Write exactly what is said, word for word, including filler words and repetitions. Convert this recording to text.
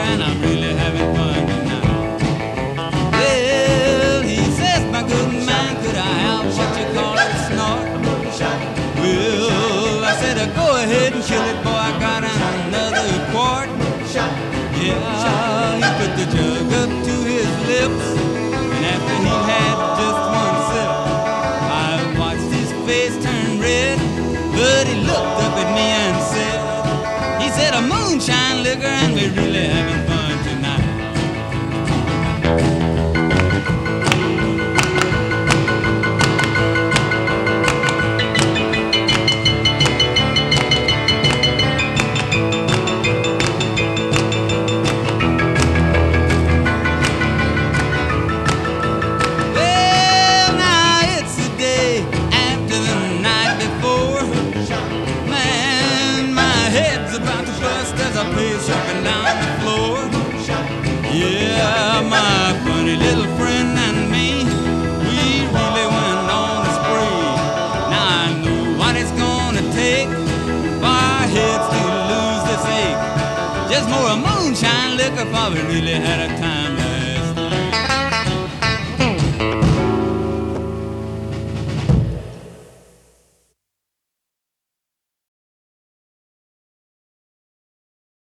and I'm really having fun tonight. Well, he says, my good man, could I have what you call a snort? Well, I said, uh, go ahead and kill it, boy, I got another quart. Yeah, he put the jug up to his lips, and after he had just one sip, I watched his face turn red, but he looked up at me and said, he said, a moonshine liquor, and we're really having fun tonight. I pace up and down the floor. Yeah, my funny little friend and me, we really went on a spree. Now I know what it's gonna take for our heads to lose this ache. Just more moonshine liquor, for we really had a time